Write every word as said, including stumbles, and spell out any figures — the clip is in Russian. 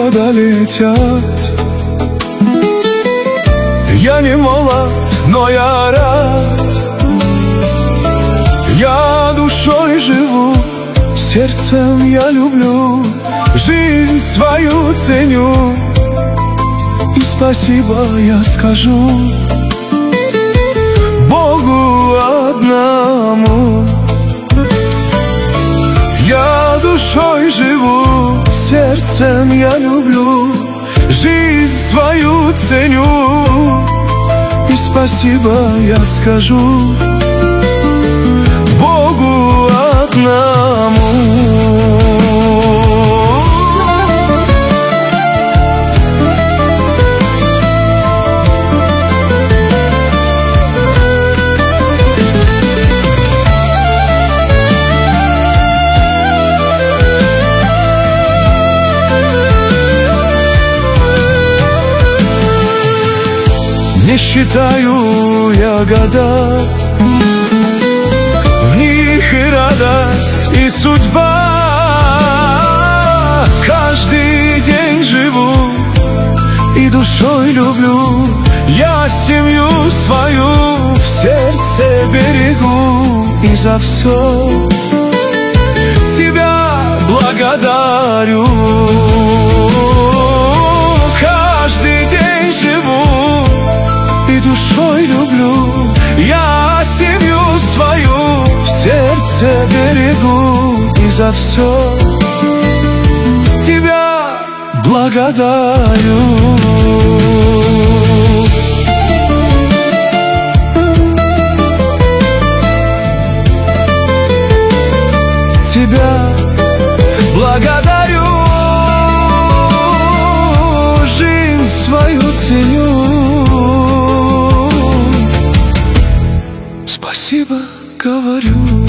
года летят. Я не молод, но я рад. Я душой живу, сердцем я люблю, жизнь свою ценю. И спасибо я скажу Богу одному. Я душой живу, сердцем я люблю, жизнь свою ценю. И спасибо я скажу Богу одному. Не считаю я года, в них и радость, и судьба. Каждый день живу и душой люблю, я семью свою в сердце берегу. И за все тебя благодарю. Каждый день живу и душой люблю, я семью свою в сердце берегу. И за все тебя благодарю. Тебя благодарю, жизнь свою ценю. Спасибо говорю.